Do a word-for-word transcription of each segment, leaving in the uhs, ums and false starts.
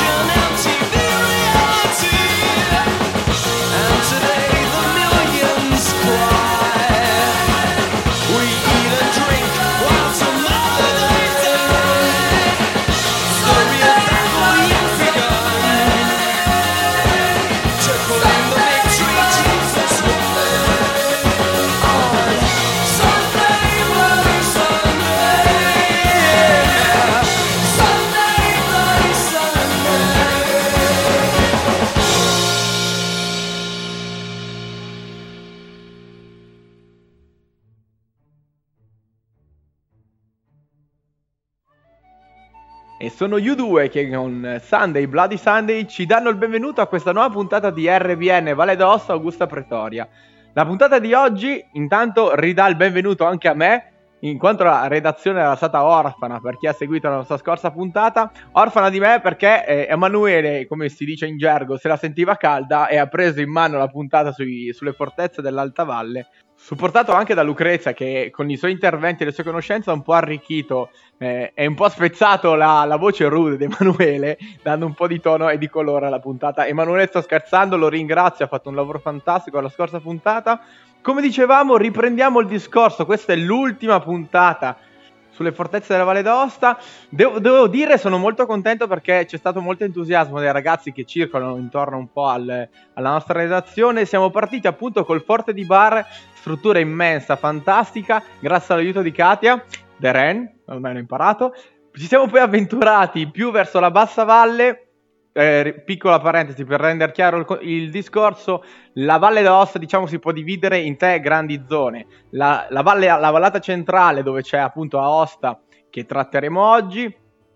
E sono gli U due che con Sunday, Bloody Sunday ci danno il benvenuto a questa nuova puntata di R B N Valle d'Aosta Augusta Pretoria. La puntata di oggi intanto ridà il benvenuto anche a me, in quanto la redazione era stata orfana per chi ha seguito la nostra scorsa puntata, orfana di me perché eh, Emanuele, come si dice in gergo, se la sentiva calda e ha preso in mano la puntata sui, sulle fortezze dell'Alta Valle, supportato anche da Lucrezia che con i suoi interventi e le sue conoscenze ha un po' arricchito eh, e un po' spezzato la, la voce rude di Emanuele, dando un po' di tono e di colore alla puntata. Emanuele sta scherzando, lo ringrazio, ha fatto un lavoro fantastico alla scorsa puntata. Come dicevamo, riprendiamo il discorso, questa è l'ultima puntata sulle fortezze della Valle d'Aosta. Devo, devo dire, sono molto contento perché c'è stato molto entusiasmo dei ragazzi che circolano intorno un po' al, alla nostra redazione. Siamo partiti appunto col Forte di Bar, struttura immensa, fantastica, grazie all'aiuto di Katia, The Ren, ormai l'ho imparato. Ci siamo poi avventurati più verso la Bassa Valle. Eh, piccola parentesi per rendere chiaro il, il discorso, la Valle d'Aosta diciamo si può dividere in tre grandi zone, la, la, valle, la vallata centrale dove c'è appunto Aosta che tratteremo oggi,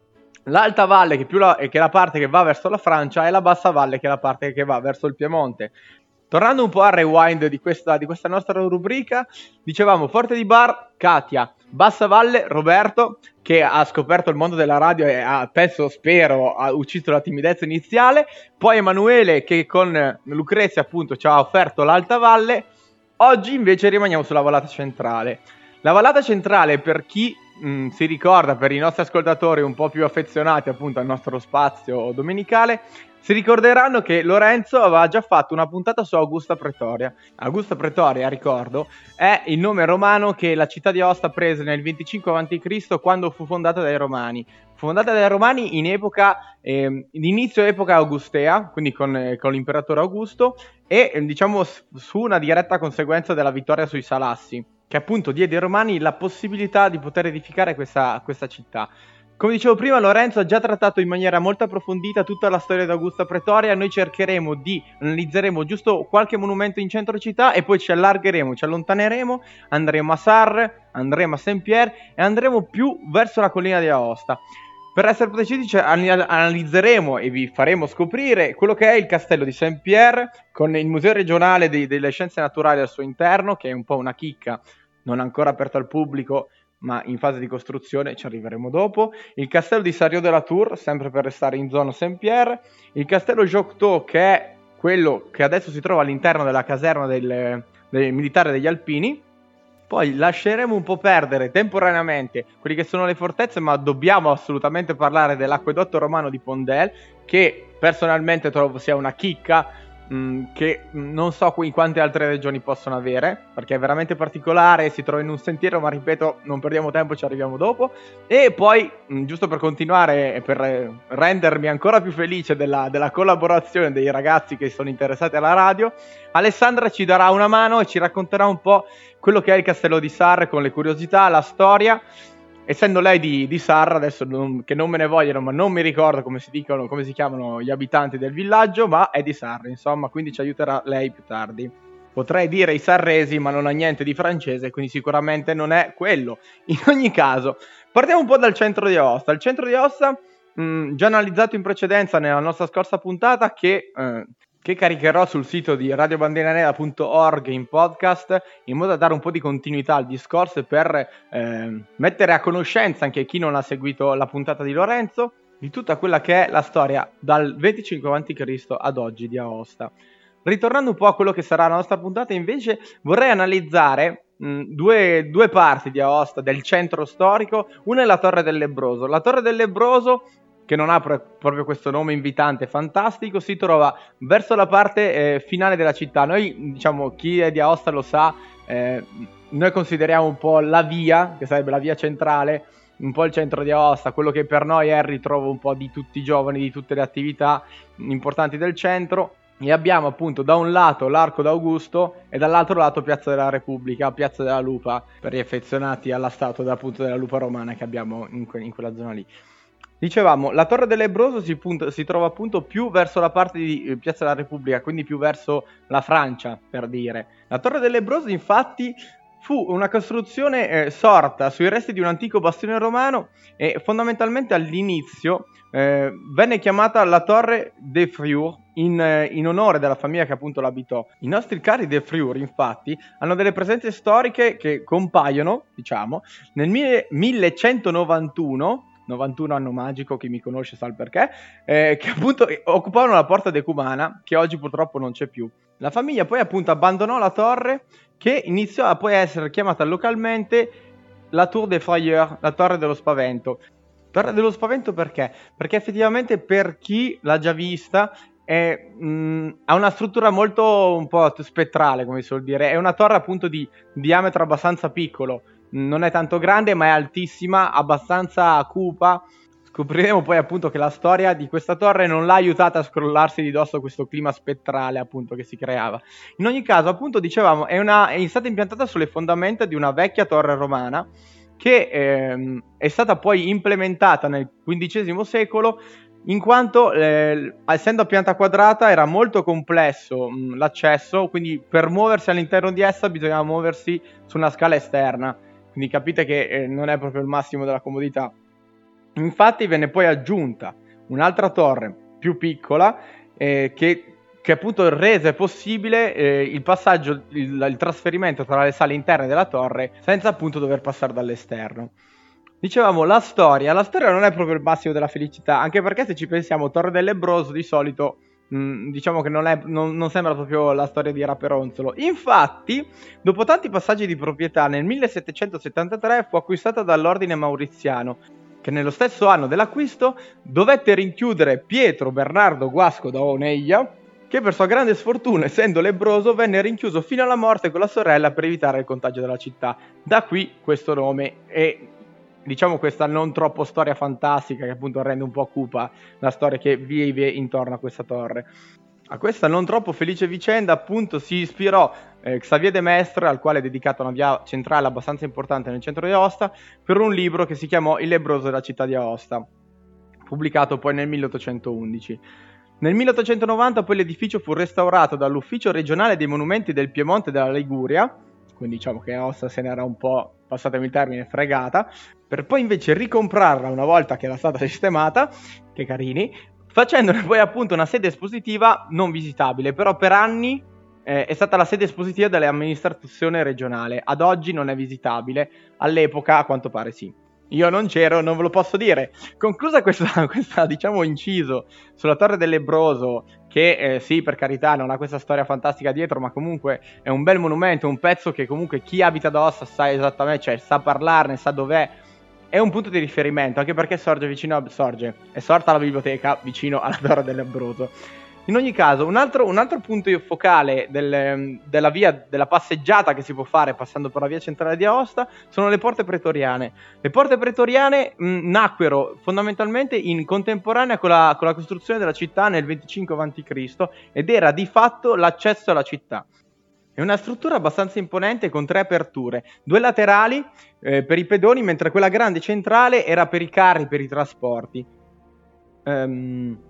l'Alta Valle che, più la, che è la parte che va verso la Francia e la Bassa Valle che è la parte che va verso il Piemonte. Tornando un po' al rewind di questa, di questa nostra rubrica, dicevamo Forte di Bar, Katia, Bassa Valle, Roberto, che ha scoperto il mondo della radio e ha, penso, spero, ha ucciso la timidezza iniziale, poi Emanuele che con Lucrezia appunto ci ha offerto l'Alta Valle. Oggi invece rimaniamo sulla vallata centrale. La vallata centrale, per chi mh, si ricorda, per i nostri ascoltatori un po' più affezionati appunto al nostro spazio domenicale, si ricorderanno che Lorenzo aveva già fatto una puntata su Augusta Pretoria. Augusta Pretoria, ricordo, è il nome romano che la città di Aosta prese nel venticinque avanti Cristo quando fu fondata dai Romani. Fu fondata dai Romani in epoca, eh, inizio epoca augustea, quindi con, eh, con l'imperatore Augusto, e eh, diciamo su una diretta conseguenza della vittoria sui Salassi, che appunto diede ai Romani la possibilità di poter edificare questa, questa città. Come dicevo prima, Lorenzo ha già trattato in maniera molto approfondita tutta la storia di Augusta Pretoria. Noi cercheremo di, analizzeremo giusto qualche monumento in centro città e poi ci allargheremo, ci allontaneremo, andremo a Sarre, andremo a Saint-Pierre e andremo più verso la collina di Aosta. Per essere precisi analizzeremo e vi faremo scoprire quello che è il castello di Saint-Pierre con il museo regionale di, delle scienze naturali al suo interno, che è un po' una chicca, non ancora aperto al pubblico, ma in fase di costruzione, ci arriveremo dopo. Il castello di Sarrieux-de-la-Tour, sempre per restare in zona Saint-Pierre. Il castello Jocteau, che è quello che adesso si trova all'interno della caserma del, del militare degli Alpini. Poi lasceremo un po' perdere temporaneamente quelli che sono le fortezze, ma dobbiamo assolutamente parlare dell'acquedotto romano di Pondel, che personalmente trovo sia una chicca, che non so in quante altre regioni possono avere, perché è veramente particolare, si trova in un sentiero, ma ripeto, non perdiamo tempo, ci arriviamo dopo. E poi, giusto per continuare e per rendermi ancora più felice della, della collaborazione dei ragazzi che sono interessati alla radio, Alessandra ci darà una mano e ci racconterà un po' quello che è il castello di Sarre, con le curiosità, la storia. Essendo lei di, di Sarra, adesso non, che non me ne vogliono, ma non mi ricordo come si dicono, come si chiamano gli abitanti del villaggio, ma è di Sarra, insomma, quindi ci aiuterà lei più tardi. Potrei dire i sarresi, ma non ha niente di francese, quindi sicuramente non è quello. In ogni caso, partiamo un po' dal centro di Aosta. Il centro di Aosta, mh, già analizzato in precedenza nella nostra scorsa puntata, che... Eh, che caricherò sul sito di radio bandera nera punto org in podcast, in modo da dare un po' di continuità al discorso e per eh, mettere a conoscenza anche chi non ha seguito la puntata di Lorenzo di tutta quella che è la storia dal venticinque avanti Cristo ad oggi di Aosta. Ritornando un po' a quello che sarà la nostra puntata, invece vorrei analizzare mh, due, due parti di Aosta, del centro storico. Una è la Torre del Lebbroso. La Torre del Lebbroso che non ha pro- proprio questo nome invitante fantastico, si trova verso la parte eh, finale della città. Noi, diciamo, chi è di Aosta lo sa, eh, noi consideriamo un po' la via, che sarebbe la via centrale, un po' il centro di Aosta, quello che per noi è il ritrovo un po' di tutti i giovani, di tutte le attività importanti del centro. E abbiamo appunto da un lato l'Arco d'Augusto e dall'altro lato Piazza della Repubblica, Piazza della Lupa, per gli affezionati alla statua appunto della lupa romana che abbiamo in, que- in quella zona lì. Dicevamo, la Torre del Lebroso si, punta, si trova appunto più verso la parte di eh, Piazza della Repubblica, quindi più verso la Francia, per dire. La Torre del Lebroso infatti fu una costruzione eh, sorta sui resti di un antico bastione romano e fondamentalmente all'inizio eh, venne chiamata la Torre de Friur in, eh, in onore della famiglia che appunto l'abitò. I nostri cari de Friur infatti hanno delle presenze storiche che compaiono, diciamo, nel mille- millecentonovantuno, novantuno anno magico, chi mi conosce sa il perché, eh, che appunto occupavano la porta decumana, che oggi purtroppo non c'è più. La famiglia poi appunto abbandonò la torre, che iniziò a poi essere chiamata localmente la Tour des Frayeurs, la Torre dello Spavento. Torre dello Spavento perché? Perché effettivamente per chi l'ha già vista è, mh, ha una struttura molto un po' spettrale, come si suol dire. È una torre appunto di diametro abbastanza piccolo, non è tanto grande ma è altissima, abbastanza cupa. Scopriremo poi appunto che la storia di questa torre non l'ha aiutata a scrollarsi di dosso questo clima spettrale appunto che si creava. In ogni caso appunto dicevamo è, una, è stata impiantata sulle fondamenta di una vecchia torre romana che ehm, è stata poi implementata nel quindicesimo secolo, in quanto eh, essendo a pianta quadrata era molto complesso mh, l'accesso, quindi per muoversi all'interno di essa bisognava muoversi su una scala esterna. Quindi capite che eh, non è proprio il massimo della comodità. Infatti venne poi aggiunta un'altra torre più piccola eh, che, che appunto rese possibile eh, il passaggio, il, il trasferimento tra le sale interne della torre senza appunto dover passare dall'esterno. Dicevamo la storia, la storia non è proprio il massimo della felicità, anche perché se ci pensiamo Torre del Lebroso di solito mh, diciamo che non, è, non, non sembra proprio la storia di Raperonzolo. Infatti, dopo tanti passaggi di proprietà, nel millesettecentosettantatré fu acquistata dall'ordine mauriziano, che nello stesso anno dell'acquisto dovette rinchiudere Pietro Bernardo Guasco da Oneglia, che per sua grande sfortuna, essendo lebbroso, venne rinchiuso fino alla morte con la sorella per evitare il contagio della città. Da qui questo nome e diciamo questa non troppo storia fantastica che appunto rende un po' cupa la storia che vive intorno a questa torre. A questa non troppo felice vicenda appunto si ispirò eh, Xavier de Maistre, al quale è dedicata una via centrale abbastanza importante nel centro di Aosta, per un libro che si chiamò Il lebbroso della città di Aosta, pubblicato poi nel milleottocentoundici. Nel milleottocentonovanta poi l'edificio fu restaurato dall'Ufficio regionale dei monumenti del Piemonte e della Liguria, quindi diciamo che Aosta se n'era un po', passatemi il termine, fregata, per poi invece ricomprarla una volta che era stata sistemata, che carini, facendone poi appunto una sede espositiva non visitabile, però per anni eh, è stata la sede espositiva dell'amministrazione regionale, ad oggi non è visitabile, all'epoca a quanto pare sì. Io non c'ero, non ve lo posso dire. Conclusa questa, questa diciamo inciso sulla Torre del Lebroso, che eh, sì, per carità non ha questa storia fantastica dietro, ma comunque è un bel monumento, un pezzo che comunque chi abita ad Aosta sa esattamente, cioè sa parlarne, sa dov'è. È un punto di riferimento, anche perché sorge vicino a... sorge, è sorta la biblioteca vicino alla Torre del Lebroso. In ogni caso, un altro, un altro punto focale del, della via, della passeggiata che si può fare passando per la via centrale di Aosta sono le porte pretoriane. Le porte pretoriane mh, nacquero fondamentalmente in contemporanea con la, con la costruzione della città nel venticinque avanti Cristo ed era di fatto l'accesso alla città. È una struttura abbastanza imponente con tre aperture, due laterali eh, per i pedoni, mentre quella grande centrale era per i carri, per i trasporti. Um...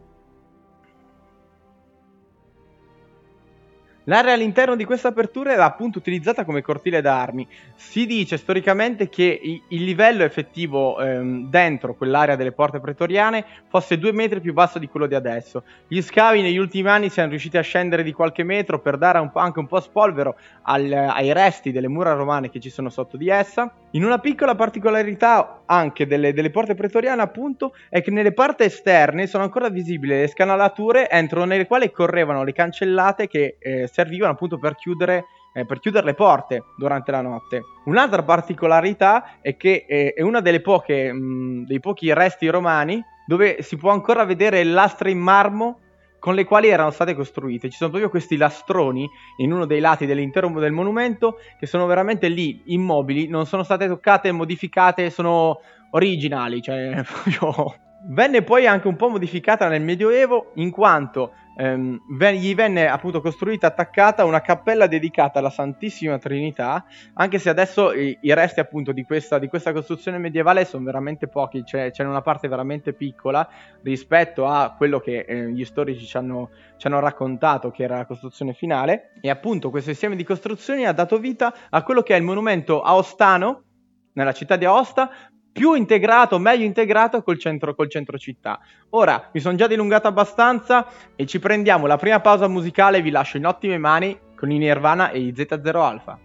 L'area all'interno di questa apertura era appunto utilizzata come cortile d'armi. Si dice storicamente che il livello effettivo ehm, dentro quell'area delle porte pretoriane fosse due metri più basso di quello di adesso. Gli scavi negli ultimi anni siano riusciti a scendere di qualche metro per dare un po', anche un po' spolvero al, ai resti delle mura romane che ci sono sotto di essa. In una piccola particolarità anche delle, delle porte pretoriane appunto è che nelle parti esterne sono ancora visibili le scanalature entro nelle quali correvano le cancellate che eh, servivano appunto per chiudere, eh, per chiudere le porte durante la notte. Un'altra particolarità è che eh, è una delle poche, mh, dei pochi resti romani dove si può ancora vedere lastre in marmo con le quali erano state costruite. Ci sono proprio questi lastroni in uno dei lati dell'intero del monumento che sono veramente lì, immobili, non sono state toccate, modificate, sono originali, cioè proprio... Venne poi anche un po' modificata nel Medioevo, in quanto ehm, ven- gli venne appunto costruita attaccata una cappella dedicata alla Santissima Trinità, anche se adesso i, i resti appunto di questa, di questa costruzione medievale sono veramente pochi, c'è, c'è una parte veramente piccola rispetto a quello che eh, gli storici ci hanno, ci hanno raccontato che era la costruzione finale, e appunto questo insieme di costruzioni ha dato vita a quello che è il monumento aostano nella città di Aosta, più integrato, meglio integrato col centro, col centro città. Ora, mi sono già dilungato abbastanza e ci prendiamo la prima pausa musicale, vi lascio in ottime mani con i Nirvana e i Z zero Alpha.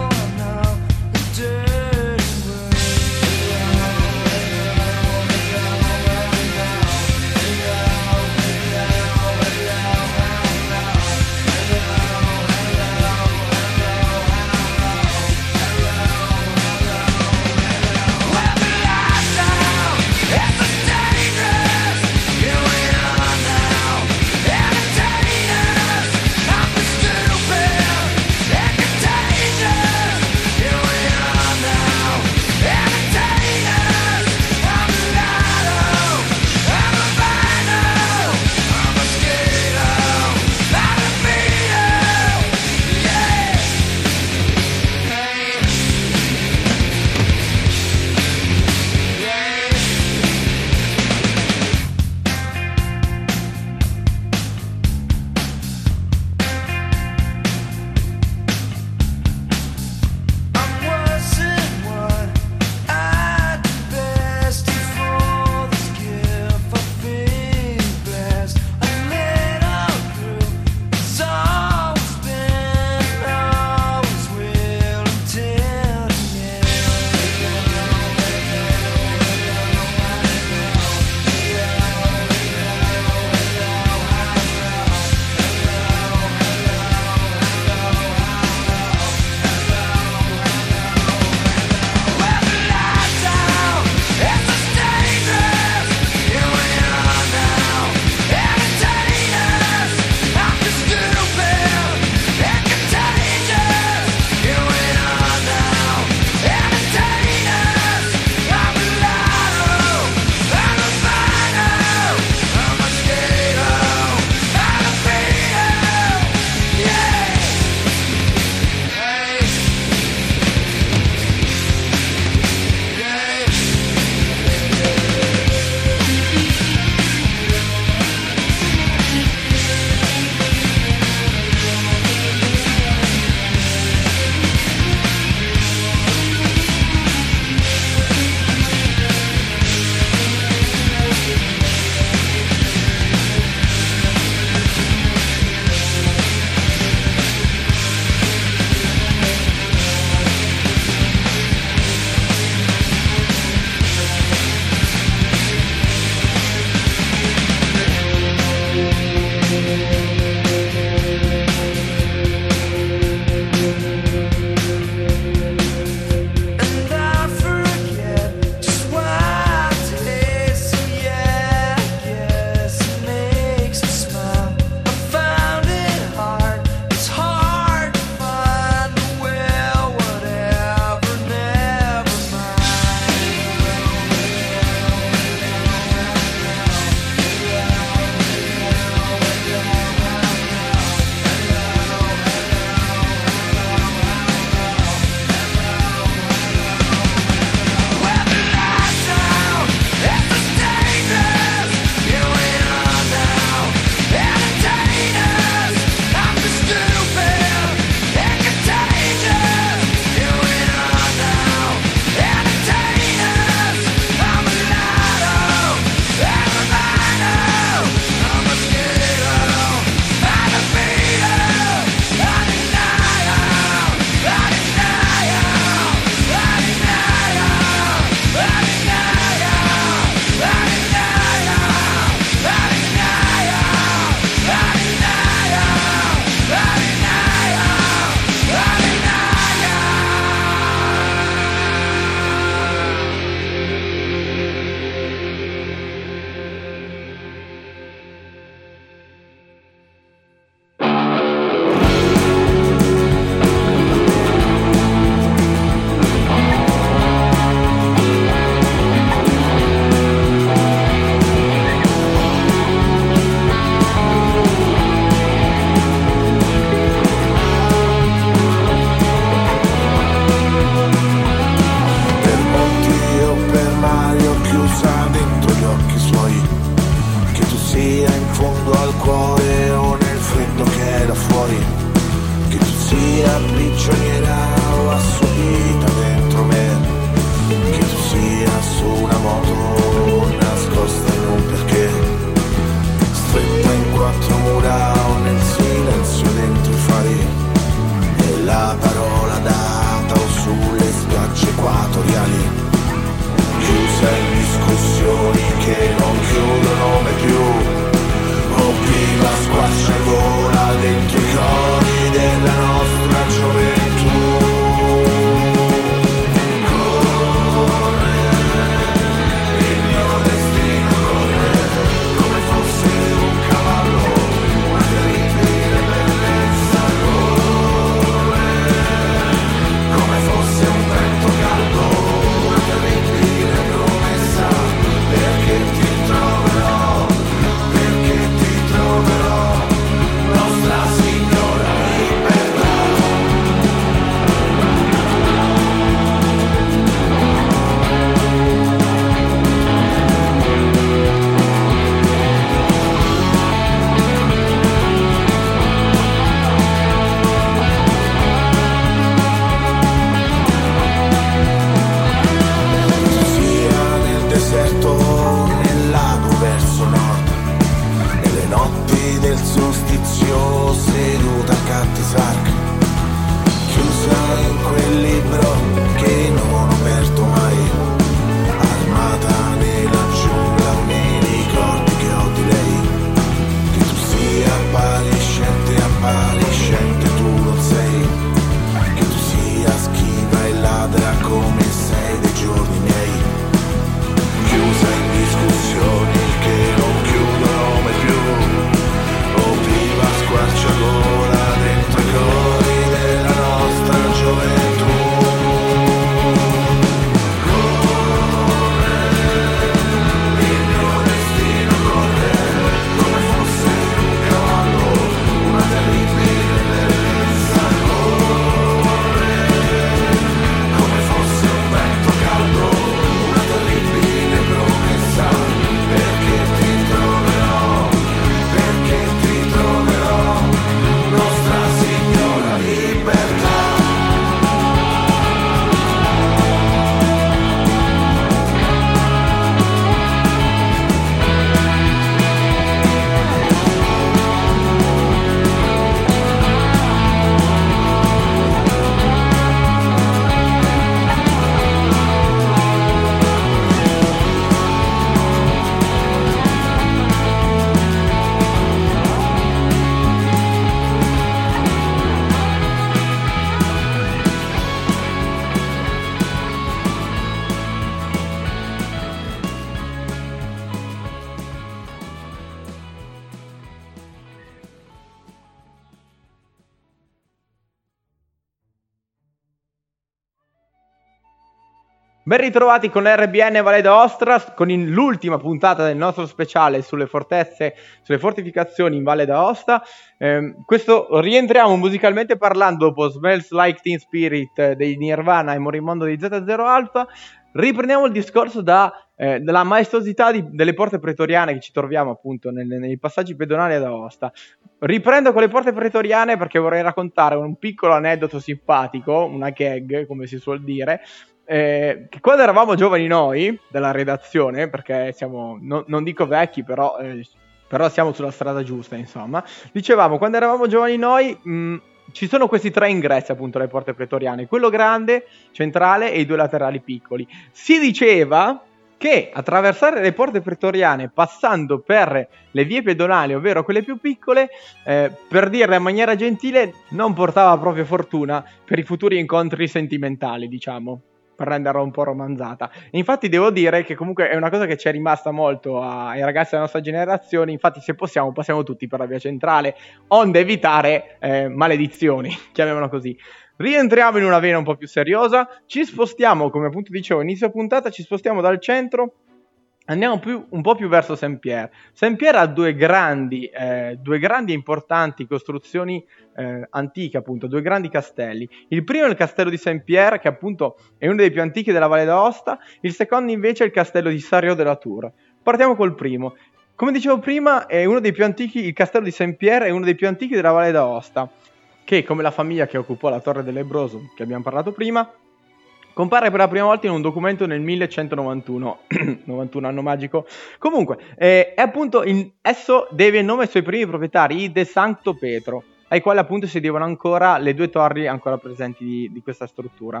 Ben ritrovati con R B N Valle d'Aosta, con in- l'ultima puntata del nostro speciale sulle fortezze, sulle fortificazioni in Valle d'Aosta. Eh, questo rientriamo musicalmente parlando dopo Smells Like Teen Spirit eh, dei Nirvana e Morimondo di Z zero Alpha. Riprendiamo il discorso da, eh, della maestosità di, delle porte pretoriane che ci troviamo appunto nel, nei passaggi pedonali ad Aosta. Riprendo con le porte pretoriane perché vorrei raccontare un piccolo aneddoto simpatico, una gag come si suol dire. Eh, che quando eravamo giovani noi della redazione, perché siamo no, non dico vecchi, però, eh, però siamo sulla strada giusta, insomma, dicevamo quando eravamo giovani noi mh, ci sono questi tre ingressi appunto alle porte pretoriane, quello grande, centrale e i due laterali piccoli. Si diceva che attraversare le porte pretoriane passando per le vie pedonali, ovvero quelle più piccole, eh, per dirla in maniera gentile, non portava proprio fortuna per i futuri incontri sentimentali, diciamo, per renderla un po' romanzata. E infatti devo dire che comunque è una cosa che ci è rimasta molto ai ragazzi della nostra generazione. Infatti se possiamo passiamo tutti per la via centrale, onde evitare eh, maledizioni, chiamiamola così. Rientriamo in una vena un po' più seriosa, ci spostiamo, come appunto dicevo inizio puntata, ci spostiamo dal centro. Andiamo più, un po' più verso Saint-Pierre. Saint-Pierre ha due grandi, eh, due grandi e importanti costruzioni eh, antiche, appunto, due grandi castelli. Il primo è il castello di Saint-Pierre, che appunto è uno dei più antichi della Valle d'Aosta. Il secondo invece è il castello di Sarriot-de-la-Tour. Partiamo col primo. Come dicevo prima, è uno dei più antichi, il castello di Saint-Pierre è uno dei più antichi della Valle d'Aosta, che come la famiglia che occupò la Torre dell'Ebroso, che abbiamo parlato prima, compare per la prima volta in un documento nel millecentonovantuno, novantuno anno magico. Comunque, eh, è appunto in, esso deve il nome ai suoi primi proprietari, i De Sancto Petro, ai quali appunto si devono ancora le due torri ancora presenti di, di questa struttura.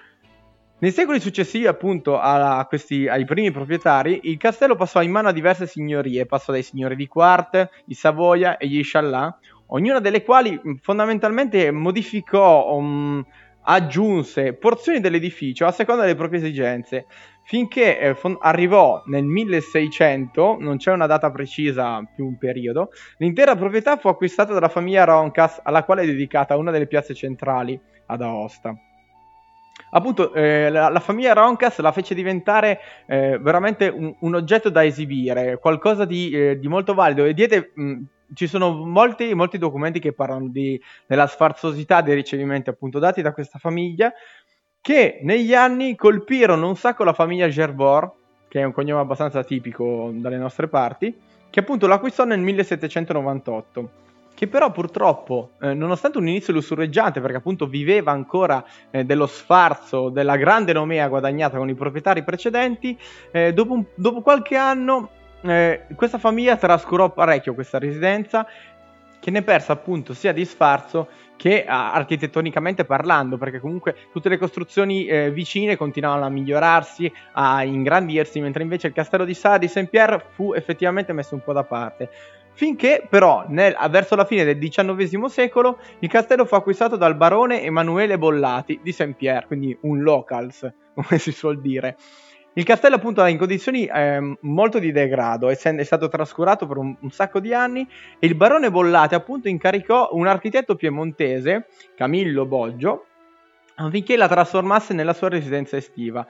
Nei secoli successivi appunto a questi, ai primi proprietari, il castello passò in mano a diverse signorie, passò dai signori di Quarth, di Savoia e gli Châlin, ognuna delle quali fondamentalmente modificò... Um, aggiunse porzioni dell'edificio a seconda delle proprie esigenze, finché eh, fon- arrivò nel milleseicento, non c'è una data precisa più un periodo, l'intera proprietà fu acquistata dalla famiglia Roncas, alla quale è dedicata una delle piazze centrali ad Aosta. Appunto eh, la, la famiglia Roncas la fece diventare eh, veramente un, un oggetto da esibire, qualcosa di, eh, di molto valido, e diede... Mh, ci sono molti, molti documenti che parlano di, della sfarzosità dei ricevimenti appunto dati da questa famiglia, che negli anni colpirono un sacco la famiglia Gerbord, che è un cognome abbastanza tipico dalle nostre parti, che appunto l'acquistò nel millesettecentonovantotto, che però purtroppo, eh, nonostante un inizio lussureggiante, perché appunto viveva ancora eh, dello sfarzo, della grande nomea guadagnata con i proprietari precedenti, eh, dopo, un, dopo qualche anno Eh, questa famiglia trascurò parecchio questa residenza, che ne perse appunto sia di sfarzo che ah, architettonicamente parlando, perché comunque tutte le costruzioni eh, vicine continuavano a migliorarsi, a ingrandirsi, mentre invece il castello di Sala di Saint-Pierre fu effettivamente messo un po' da parte. Finché però nel, verso la fine del diciannovesimo secolo il castello fu acquistato dal barone Emanuele Bollati di Saint-Pierre, quindi un locals, come si suol dire. Il castello appunto è in condizioni eh, molto di degrado, essendo è stato trascurato per un, un sacco di anni, e il barone Bollate appunto incaricò un architetto piemontese, Camillo Boggio, affinché la trasformasse nella sua residenza estiva.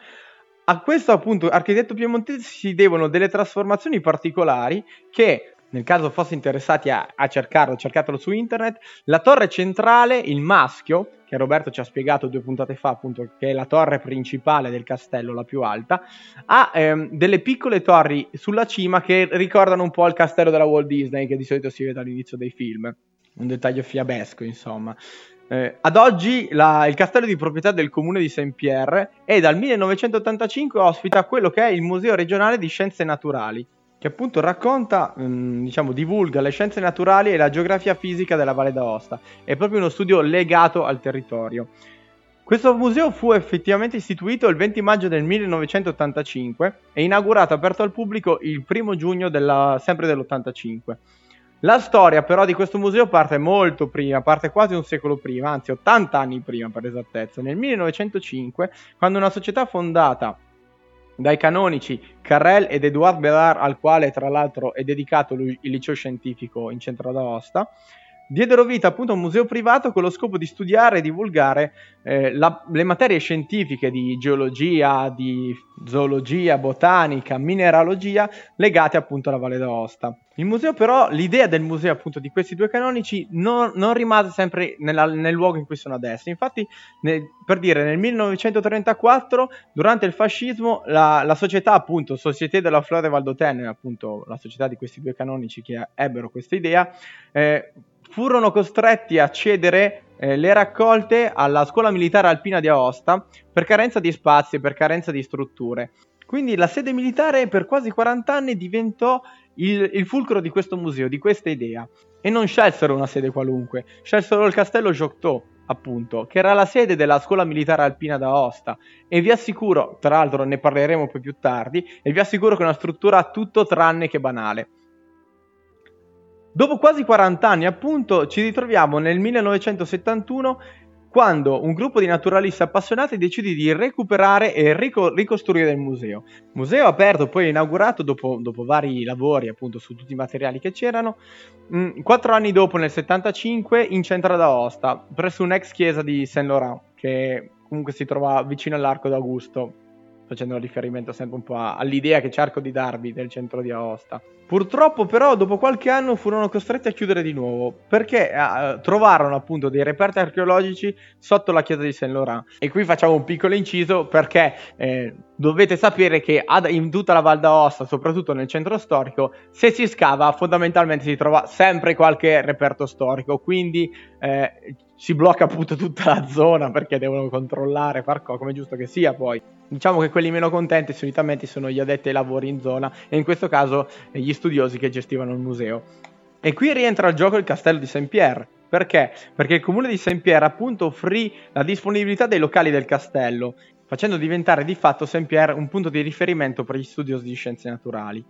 A questo appunto architetto piemontese si devono delle trasformazioni particolari che, nel caso fosse interessati a, a cercarlo, cercatelo su internet, la torre centrale, il maschio, che Roberto ci ha spiegato due puntate fa, appunto, che è la torre principale del castello, la più alta, ha ehm, delle piccole torri sulla cima che ricordano un po' il castello della Walt Disney, che di solito si vede all'inizio dei film. Un dettaglio fiabesco, insomma. Eh, ad oggi la, il castello è di proprietà del comune di Saint-Pierre e dal millenovecentottantacinque ospita quello che è il Museo regionale di Scienze Naturali, che appunto racconta, mh, diciamo, divulga le scienze naturali e la geografia fisica della Valle d'Aosta. È proprio uno studio legato al territorio. Questo museo fu effettivamente istituito il venti maggio del millenovecentottantacinque e inaugurato aperto al pubblico il primo giugno della, sempre dell'ottantacinque. La storia però di questo museo parte molto prima, parte quasi un secolo prima, anzi ottanta anni prima per esattezza, nel millenovecentocinque, quando una società fondata dai canonici Carrel ed Edouard Bérard, al quale tra l'altro è dedicato il liceo scientifico in centro ad Aosta, diedero vita appunto a un museo privato con lo scopo di studiare e divulgare eh, la, le materie scientifiche di geologia, di zoologia, botanica, mineralogia legate appunto alla Valle d'Aosta. Il museo però, l'idea del museo appunto di questi due canonici non, non rimase sempre nella, nel luogo in cui sono adesso. Infatti, nel, per dire, nel millenovecentotrentaquattro, durante il fascismo, la, la società appunto, Société de la Flore de Valdôtaine, appunto la società di questi due canonici che ebbero questa idea, eh, furono costretti a cedere eh, le raccolte alla scuola militare alpina di Aosta per carenza di spazi e per carenza di strutture. Quindi la sede militare per quasi quaranta anni diventò il, il fulcro di questo museo, di questa idea. E non scelsero una sede qualunque, scelsero il castello Jocteau, appunto, che era la sede della scuola militare alpina d'Aosta. E vi assicuro, tra l'altro ne parleremo poi più tardi, e vi assicuro che è una struttura tutto tranne che banale. Dopo quasi quaranta anni, appunto, ci ritroviamo nel millenovecentosettantuno, quando un gruppo di naturalisti appassionati decide di recuperare e rico- ricostruire il museo. Museo aperto, poi inaugurato dopo, dopo vari lavori, appunto, su tutti i materiali che c'erano, mh, quattro anni dopo, nel settantacinque, in centro ad Aosta, presso un'ex chiesa di Saint-Laurent, che comunque si trova vicino all'Arco d'Augusto, facendo riferimento sempre un po' a, all'idea che cerco di darvi del centro di Aosta. Purtroppo però dopo qualche anno furono costretti a chiudere di nuovo perché eh, trovarono appunto dei reperti archeologici sotto la chiesa di Saint-Laurent. E qui facciamo un piccolo inciso perché eh, dovete sapere che ad, in tutta la Val d'Aosta, soprattutto nel centro storico, se si scava fondamentalmente si trova sempre qualche reperto storico, quindi eh, si blocca appunto tutta la zona perché devono controllare, far co- come è giusto che sia poi. Diciamo che quelli meno contenti solitamente sono gli addetti ai lavori in zona e in questo caso eh, gli studiosi che gestivano il museo. E qui rientra al gioco il castello di Saint-Pierre. Perché? Perché il comune di Saint-Pierre appunto offrì la disponibilità dei locali del castello, facendo diventare di fatto Saint-Pierre un punto di riferimento per gli studiosi di scienze naturali.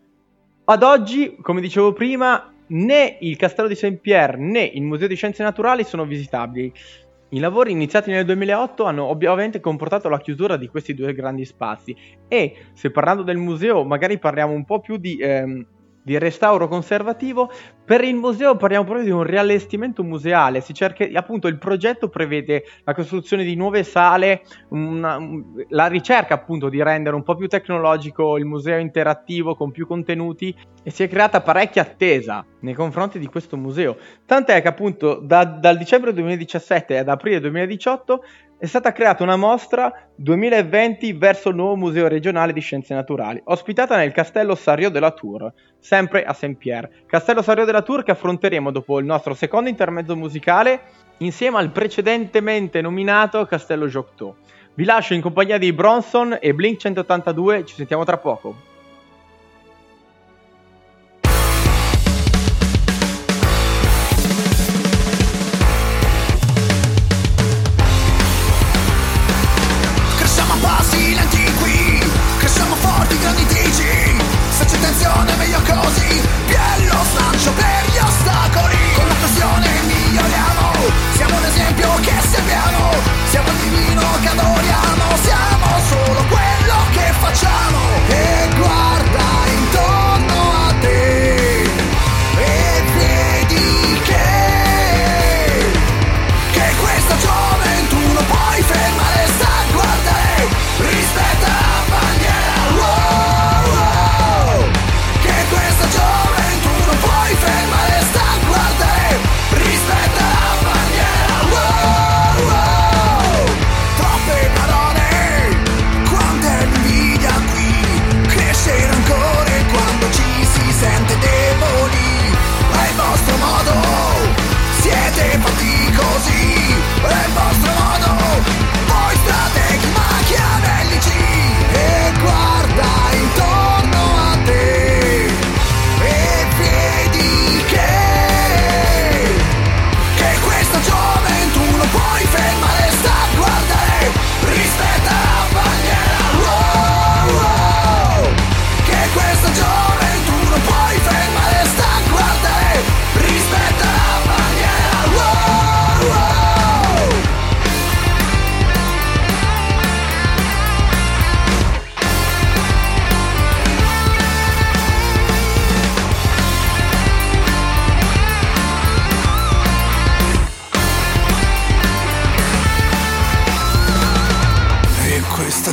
Ad oggi, come dicevo prima, né il castello di Saint-Pierre né il museo di scienze naturali sono visitabili. I lavori iniziati nel duemilaotto hanno ovviamente comportato la chiusura di questi due grandi spazi e, se parlando del museo, magari parliamo un po' più di, ehm, di restauro conservativo. Per il museo parliamo proprio di un riallestimento museale. Si cerca, appunto, il progetto prevede la costruzione di nuove sale, una, la ricerca appunto di rendere un po' più tecnologico il museo interattivo con più contenuti, e si è creata parecchia attesa nei confronti di questo museo. Tant'è che appunto da, dal dicembre duemiladiciassette ad aprile duemiladiciotto è stata creata una mostra duemilaventi verso il nuovo Museo regionale di Scienze Naturali, ospitata nel Castello Sarriot de la Tour, sempre a Saint-Pierre. Castello Sarriot de la Tour che affronteremo dopo il nostro secondo intermezzo musicale insieme al precedentemente nominato Castello Jocteau. Vi lascio in compagnia di Bronson e Blink centottantadue, ci sentiamo tra poco. Attenzione, meglio così, più lo slancio per gli ostacoli. Con la passione miglioriamo, siamo un esempio che seguiamo, siamo il divino che adoriamo, siamo solo quello che facciamo. E guarda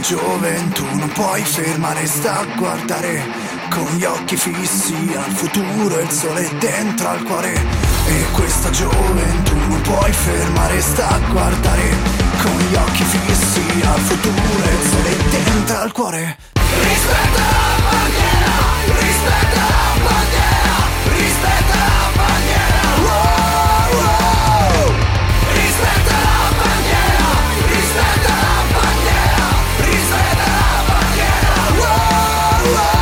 gioventù non puoi fermare, sta a guardare con gli occhi fissi al futuro, il sole dentro al cuore. E questa gioventù non puoi fermare, sta a guardare con gli occhi fissi al futuro, il sole dentro al cuore. Rispetta la bandiera, rispetta la bandiera, rispetta la bandiera, wow, wow. Rispetta la bandiera, rispetta la bandiera, rispetta la bandiera, wow, wow.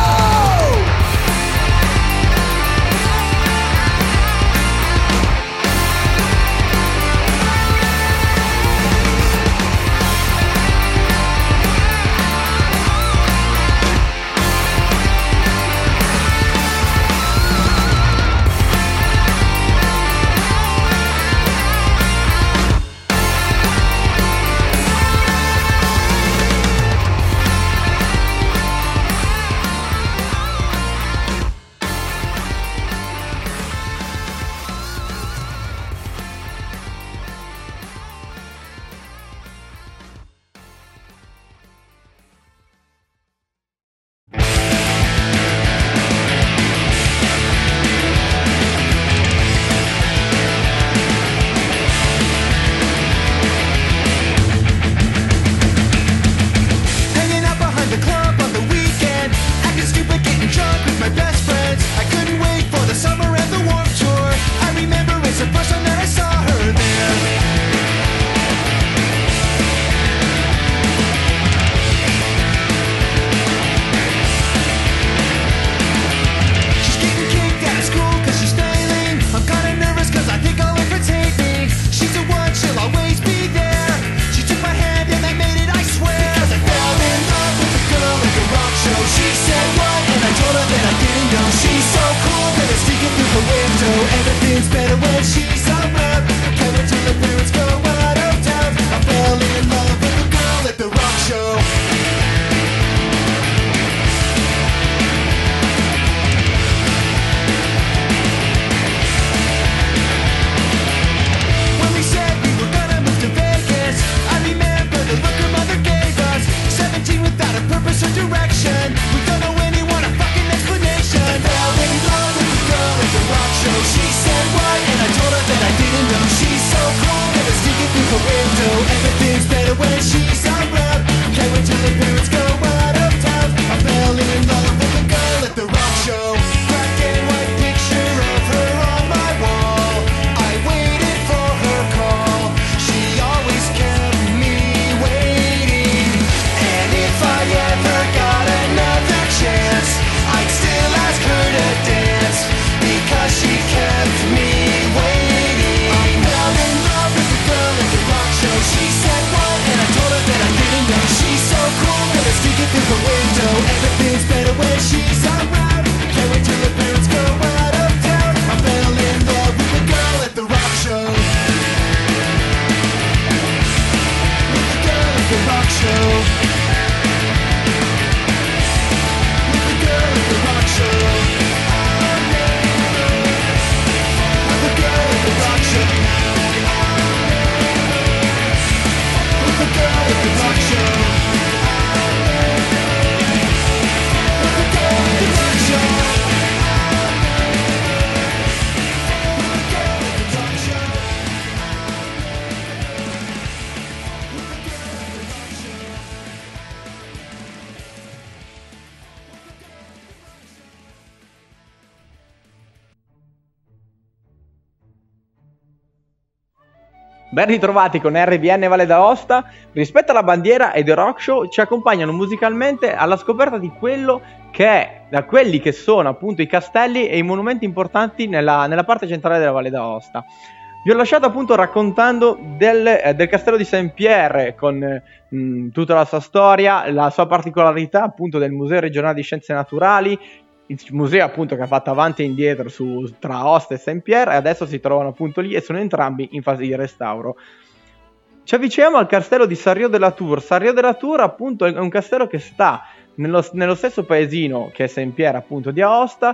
Ben ritrovati con R B N Valle d'Aosta. Rispetto alla bandiera e The Rock Show ci accompagnano musicalmente alla scoperta di quello che è, da quelli che sono appunto i castelli e i monumenti importanti nella, nella parte centrale della Valle d'Aosta. Vi ho lasciato appunto raccontando del, eh, del castello di Saint-Pierre con mh, tutta la sua storia, la sua particolarità appunto del Museo Regionale di Scienze Naturali, il museo appunto che ha fatto avanti e indietro su, tra Aosta e Saint-Pierre, e adesso si trovano appunto lì e sono entrambi in fase di restauro. Ci avviciniamo al castello di Sarrieux-de-la-Tour. Sarrieux-de-la-Tour appunto è un castello che sta nello, nello stesso paesino che è Saint-Pierre appunto di Aosta,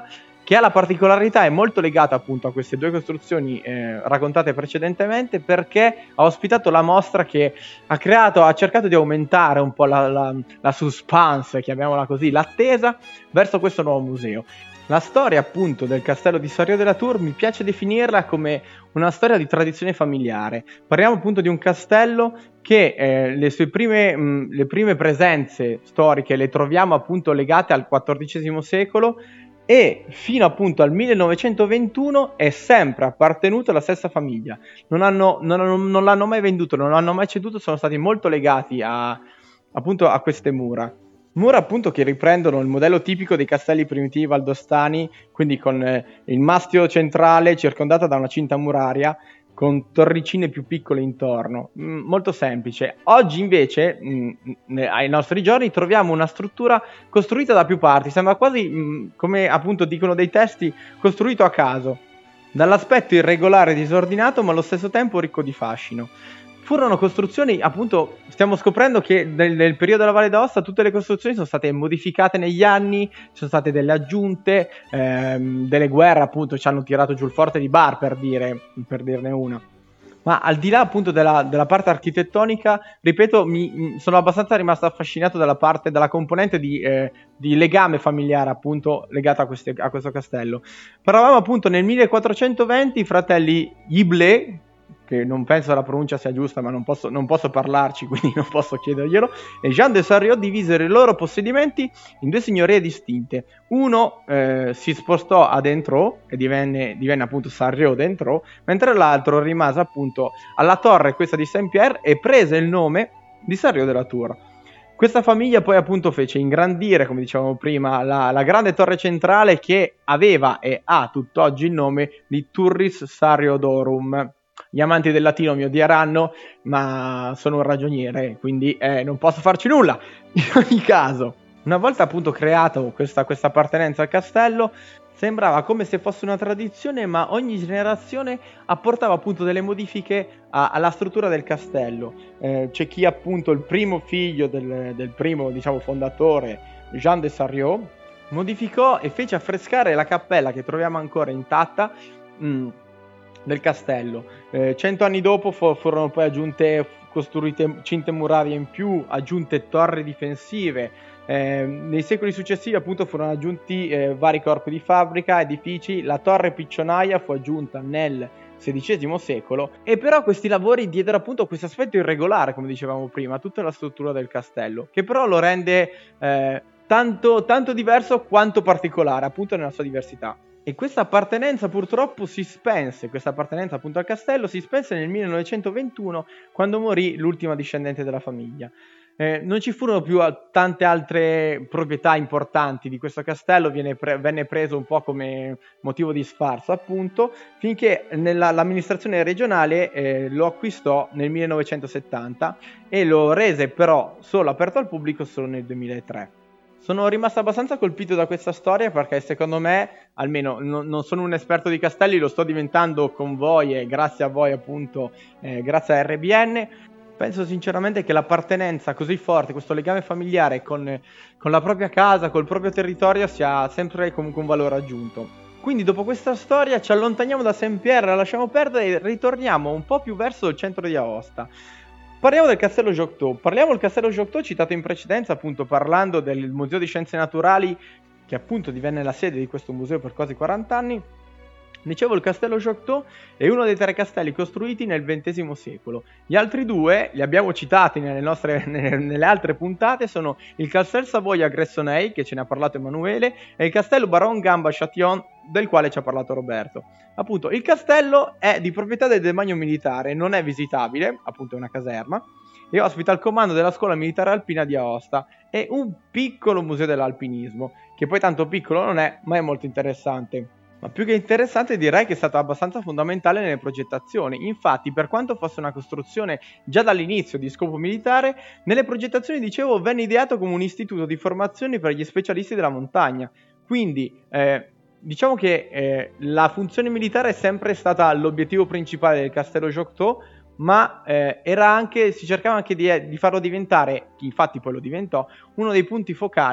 che ha la particolarità, è molto legata appunto a queste due costruzioni eh, raccontate precedentemente, perché ha ospitato la mostra che ha creato, ha cercato di aumentare un po' la, la, la suspense, chiamiamola così, l'attesa verso questo nuovo museo. La storia appunto del castello di Sarrieux de la Tour mi piace definirla come una storia di tradizione familiare. Parliamo appunto di un castello che eh, le sue prime, mh, le prime presenze storiche le troviamo appunto legate al quattordicesimo secolo, e fino appunto al millenovecentoventuno è sempre appartenuto alla stessa famiglia. Non, hanno, non, hanno, non l'hanno mai venduto, non l'hanno mai ceduto, sono stati molto legati a, appunto a queste mura. Mura appunto che riprendono il modello tipico dei castelli primitivi valdostani, quindi con eh, il mastio centrale circondato da una cinta muraria, con torricine più piccole intorno, mm, molto semplice. Oggi invece, mm, ai nostri giorni, troviamo una struttura costruita da più parti, sembra quasi, mm, come appunto dicono dei testi, costruito a caso, dall'aspetto irregolare e disordinato ma allo stesso tempo ricco di fascino. Furono costruzioni, appunto, stiamo scoprendo che nel, nel periodo della Valle d'Aosta tutte le costruzioni sono state modificate negli anni, ci sono state delle aggiunte, ehm, delle guerre appunto ci hanno tirato giù il forte di Bar, per dire, per dirne una. Ma al di là appunto della, della parte architettonica, ripeto, mi, mi sono abbastanza rimasto affascinato dalla parte, dalla componente di, eh, di legame familiare appunto legata a, queste, a questo castello. Parlavamo appunto nel millequattrocentoventi, i fratelli Iblé, che non penso la pronuncia sia giusta, ma non posso, non posso parlarci, quindi non posso chiederglielo, e Jean de Sarrieux divisero i loro possedimenti in due signorie distinte. Uno eh, si spostò ad Entraux e divenne, divenne appunto Sarrieux d'Entraux, mentre l'altro rimase appunto alla torre, questa di Saint-Pierre, e prese il nome di Sarrieux de la Tour. Questa famiglia poi appunto fece ingrandire, come dicevamo prima, la, la grande torre centrale che aveva e ha tutt'oggi il nome di Turris Sarriodorum. Gli amanti del latino mi odieranno, ma sono un ragioniere, quindi eh, non posso farci nulla. In ogni caso, una volta appunto creato questa, questa appartenenza al castello, sembrava come se fosse una tradizione, ma ogni generazione apportava appunto delle modifiche a, alla struttura del castello. Eh, c'è chi appunto, il primo figlio del, del primo, diciamo, fondatore, Jean de Sarrieux, modificò e fece affrescare la cappella che troviamo ancora intatta, mh, del castello. Eh, cento anni dopo fu- furono poi aggiunte, costruite cinte murarie in più, aggiunte torri difensive. Eh, nei secoli successivi appunto furono aggiunti eh, vari corpi di fabbrica, edifici. La torre piccionaia fu aggiunta nel sedicesimo secolo, e però questi lavori diedero appunto questo aspetto irregolare, come dicevamo prima, a tutta la struttura del castello, che però lo rende eh, tanto, tanto diverso quanto particolare appunto nella sua diversità. E questa appartenenza purtroppo si spense, questa appartenenza appunto al castello si spense nel millenovecentoventuno, quando morì l'ultima discendente della famiglia. Eh, non ci furono più tante altre proprietà importanti di questo castello, viene pre- venne preso un po' come motivo di sfarzo appunto, finché nella, l'amministrazione regionale eh, lo acquistò nel millenovecentosettanta e lo rese però solo aperto al pubblico solo nel duemilatré. Sono rimasto abbastanza colpito da questa storia perché secondo me, almeno no, non sono un esperto di castelli, lo sto diventando con voi e grazie a voi appunto, eh, grazie a R B N, penso sinceramente che l'appartenenza così forte, questo legame familiare con, con la propria casa, col proprio territorio sia sempre comunque un valore aggiunto. Quindi dopo questa storia ci allontaniamo da Saint-Pierre, la lasciamo perdere e ritorniamo un po' più verso il centro di Aosta. Parliamo del castello Giocteau. Parliamo del castello Giocteau citato in precedenza, appunto parlando del Museo di Scienze Naturali, che appunto divenne la sede di questo museo per quasi quaranta anni. Dicevo, il castello Giocteau è uno dei tre castelli costruiti nel ventesimo secolo. Gli altri due, li abbiamo citati nelle nostre nelle, nelle altre puntate, sono il Castel Savoia Gressoney, che ce ne ha parlato Emanuele, e il castello Baron Gamba Châtillon, del quale ci ha parlato Roberto. Appunto, il castello è di proprietà del demanio militare, non è visitabile, appunto è una caserma, e ospita il comando della scuola militare alpina di Aosta e un piccolo museo dell'alpinismo, che poi tanto piccolo non è, ma è molto interessante. Ma più che interessante direi che è stato abbastanza fondamentale nelle progettazioni. Infatti, per quanto fosse una costruzione già dall'inizio di scopo militare, nelle progettazioni, dicevo, venne ideato come un istituto di formazione per gli specialisti della montagna. Quindi, eh, diciamo che eh, la funzione militare è sempre stata l'obiettivo principale del castello Giocteau, ma eh, era anche, si cercava anche di, di farlo diventare, infatti poi lo diventò, uno dei punti focali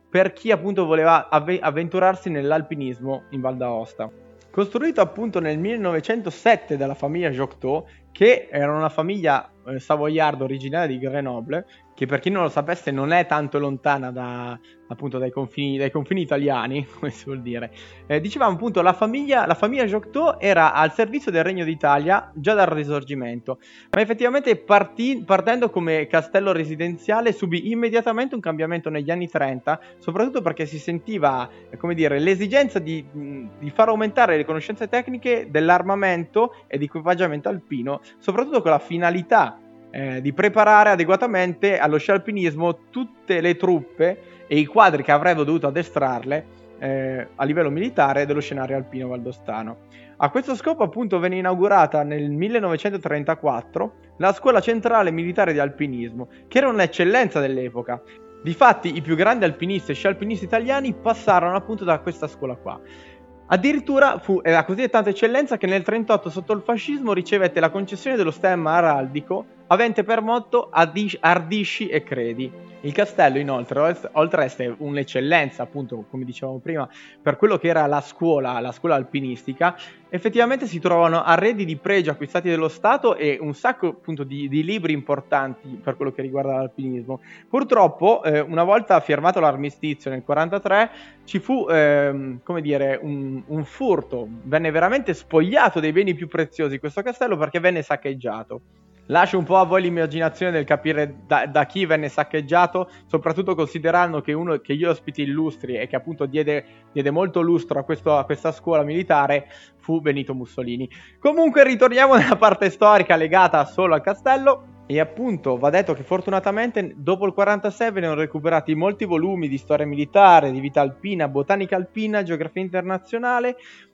per chi appunto voleva avve- avventurarsi nell'alpinismo in Val d'Aosta. Costruito appunto nel millenovecentosette dalla famiglia Jocteau, che era una famiglia eh, savoiarda originaria di Grenoble, che per chi non lo sapesse non è tanto lontana da, appunto dai confini, dai confini italiani, come si vuol dire. Eh, dicevamo appunto la famiglia, la famiglia Jocteau era al servizio del Regno d'Italia già dal Risorgimento, ma effettivamente partì, partendo come castello residenziale subì immediatamente un cambiamento negli anni trenta, soprattutto perché si sentiva, eh, come dire, l'esigenza di, di far aumentare le conoscenze tecniche dell'armamento e di equipaggiamento alpino, soprattutto con la finalità Eh, di preparare adeguatamente allo sci alpinismo tutte le truppe e i quadri che avrebbero dovuto addestrarle eh, a livello militare dello scenario alpino valdostano. A questo scopo appunto venne inaugurata nel millenovecentotrentaquattro la Scuola Centrale Militare di Alpinismo, che era un'eccellenza dell'epoca. Difatti i più grandi alpinisti e sci alpinisti italiani passarono appunto da questa scuola qua. Addirittura fu era così di tanta eccellenza che nel trentotto sotto il fascismo ricevette la concessione dello stemma araldico avente per motto Ardisci e Credi. Il castello inoltre, oltre ad essere un'eccellenza appunto come dicevamo prima per quello che era la scuola, la scuola alpinistica, effettivamente si trovano arredi di pregio acquistati dallo Stato e un sacco appunto di, di libri importanti per quello che riguarda l'alpinismo. Purtroppo eh, una volta firmato l'armistizio nel quarantatré ci fu ehm, come dire un, un furto, venne veramente spogliato dei beni più preziosi questo castello perché venne saccheggiato. Lascio un po' a voi l'immaginazione del capire da, da chi venne saccheggiato, soprattutto considerando che uno che gli ospiti illustri e che appunto diede, diede molto lustro a, questo, a questa scuola militare fu Benito Mussolini. Comunque ritorniamo nella parte storica legata solo al castello. E appunto va detto che fortunatamente dopo il quarantasei vennero recuperati molti volumi di storia militare, di vita alpina, botanica alpina, geografia internazionale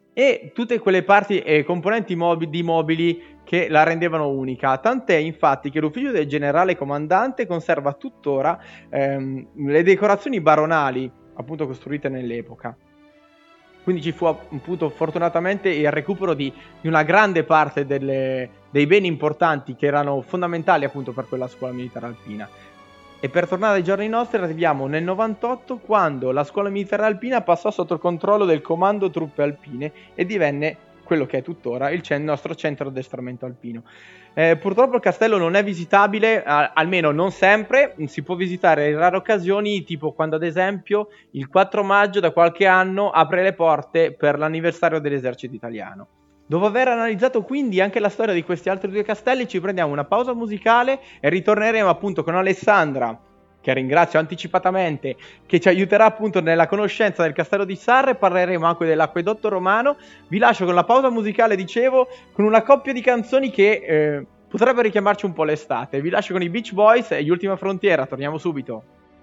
e tutte quelle parti e componenti mobi- di mobili che la rendevano unica, tant'è infatti che l'ufficio del generale comandante conserva tuttora ehm, le decorazioni baronali appunto costruite nell'epoca. Quindi ci fu appunto fortunatamente il recupero di, di una grande parte delle, dei beni importanti che erano fondamentali appunto per quella scuola militare alpina. E per tornare ai giorni nostri arriviamo nel novantotto quando la scuola militare alpina passò sotto il controllo del Comando Truppe Alpine e divenne quello che è tuttora il, c- il nostro centro addestramento alpino. Eh, purtroppo il castello non è visitabile, a- almeno non sempre, si può visitare in rare occasioni, tipo quando ad esempio il quattro maggio da qualche anno apre le porte per l'anniversario dell'esercito italiano. Dopo aver analizzato quindi anche la storia di questi altri due castelli ci prendiamo una pausa musicale e ritorneremo appunto con Alessandra, che ringrazio anticipatamente, che ci aiuterà appunto nella conoscenza del castello di Sarre. Parleremo anche dell'acquedotto romano. Vi lascio con la pausa musicale, dicevo, con una coppia di canzoni che eh, potrebbe richiamarci un po' l'estate. Vi lascio con i Beach Boys e Gli Ultima Frontiera, torniamo subito.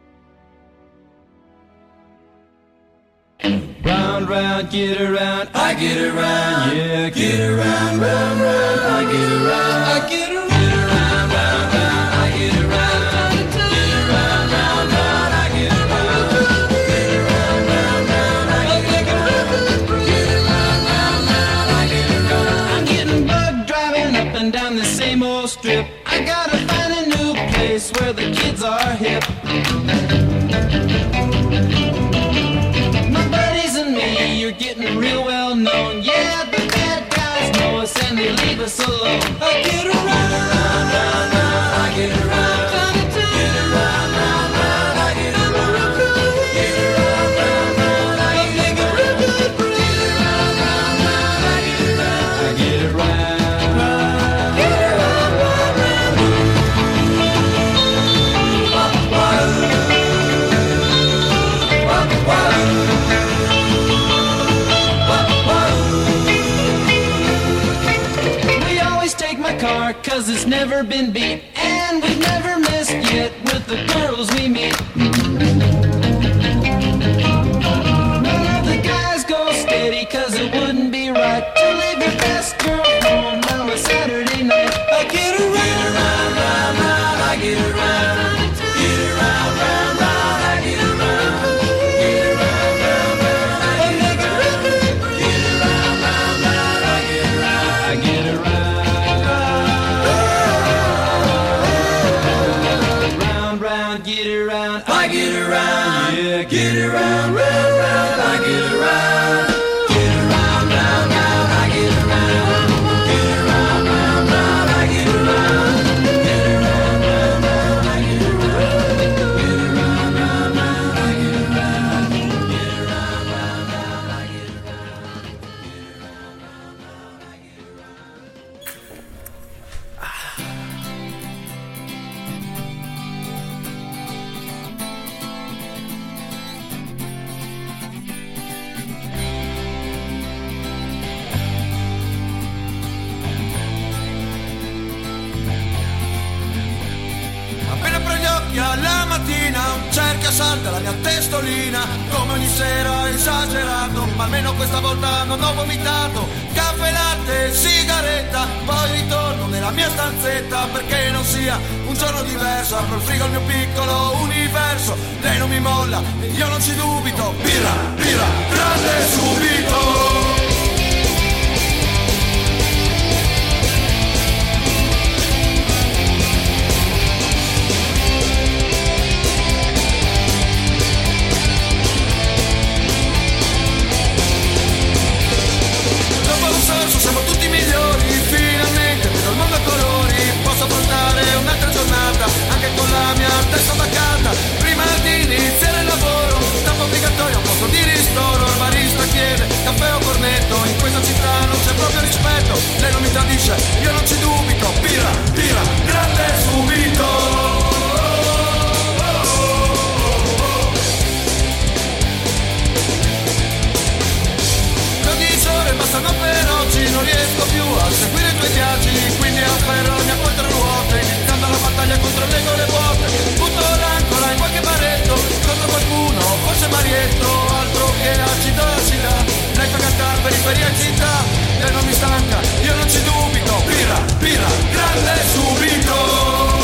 Round, round, get around, I get around, yeah, get around, round, round, I get around, I get around, round, round, round, I get around, get around, round, round, I get around, get around, round, round, I get around, get around, round, round, I get around. I'm getting bugged driving up and down the same old strip. I gotta find a new place where the kids are hip. You're getting real well known. Yeah, the bad guys know us and they leave us alone. I get around, round, round, round, I get around, get around, round, round, I get around, get around, round, round, I get around, get around, round, round, I get around, I get around, get around, round, round, wah, wah, wah. Car, cause it's never been beat, and we've never missed yet with the girls we meet. None of the guys go steady, cause it wouldn't be right to leave your best girl home on a Saturday night. I get around, get around, round, round, I get around, get around, round, round, I get around, get around, round, round, I get around, get around, round, round, I get around, I get around. mattina cerca salta la mia testolina, come ogni sera esagerato, ma almeno questa volta non ho vomitato. Caffè, latte, sigaretta, poi ritorno nella mia stanzetta, perché non sia un giorno diverso. Apro il frigo il mio piccolo universo, lei non mi molla e io non ci dubito. Birra, birra, grande subito. Siamo tutti migliori, finalmente vedo il mondo a colori. Posso affrontare un'altra giornata, anche con la mia testa vacata. Prima di iniziare il lavoro, tempo obbligatorio, un posto di ristoro. Il barista chiede caffè o cornetto, in questa città non c'è proprio rispetto. Lei non mi tradisce, io non ci dubito. Birra, birra, grande subito. Bastano per oggi, non riesco più a seguire i tuoi viaggi, quindi afferro le mie quattro ruote, iniziando la battaglia contro le gole vuote. Butto l'ancora in qualche baretto, contro qualcuno, forse Marietto, altro che acido e acida. Lei fa cantare periferia e città, lei non mi stanca, io non ci dubito. Birra, birra, grande subito.